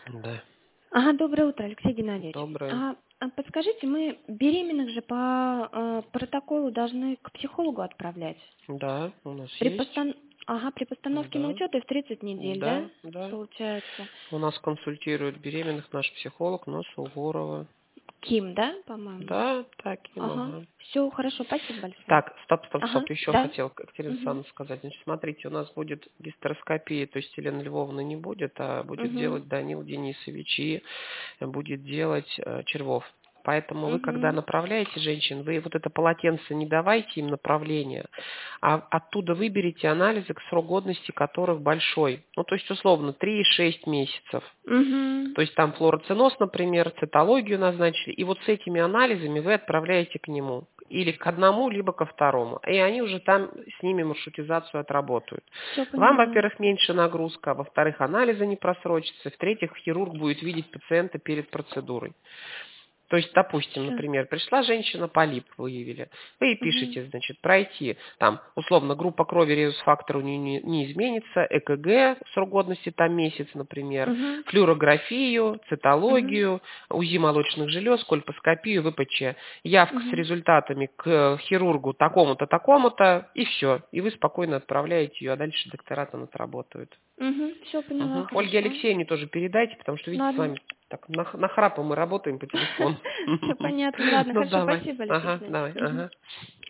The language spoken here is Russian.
Да, Ага, доброе утро, Алексей Геннадьевич. доброе. Подскажите, мы беременных же по протоколу должны к психологу отправлять. Да, у нас При есть. постан... Ага, при постановке на Да, учет и в 30 недель, да, да, да. получается? У нас консультирует беременных наш психолог Носугурова. Ким, да, по-моему? Да, так и Ага, ага. все хорошо, спасибо большое. Так, стоп, стоп, Ага, стоп. Еще да. хотел Екатерина Угу. Александровна сказать. Значит, смотрите, у нас будет гистероскопия, то есть Елена Львовна не будет, а будет Угу. делать Данил Денисович и будет делать Червов. Поэтому вы, когда Угу. направляете женщин, вы вот это полотенце не давайте им направление, а оттуда выберите анализы, срок годности которых большой. Ну, то есть, условно, 3,6 месяцев. Угу. То есть там флуороценоз, например, цитологию назначили, и вот с этими анализами вы отправляете к нему. Или к одному, либо ко второму. И они уже там с ними маршрутизацию отработают. Все Вам, поняла. во-первых, меньше нагрузка, а во-вторых, анализы не просрочатся, в-третьих, хирург будет видеть пациента перед процедурой. То есть, допустим, Все. например, пришла женщина, полип выявили. Вы ей Угу. пишете, значит, пройти, там, условно, группа крови, резус-фактор у нее не изменится, ЭКГ, срок годности там месяц, например, Угу. флюорографию, Угу. цитологию, УЗИ молочных желез, кольпоскопию, ВПЧ. Явка с Угу. результатами к хирургу такому-то, такому-то, и все. И вы спокойно отправляете ее, а дальше доктора там отработают. Угу. Все поняла, Мгм. Ольге хорошо. Алексеевне тоже передайте, потому что, видите, с Ладно. вами так нахрапом мы работаем по телефону. Все понятно. Ладно, Ну, хорошо, давай. спасибо, Алексей Ага, Геннадьевич. давай, Мгм. ага.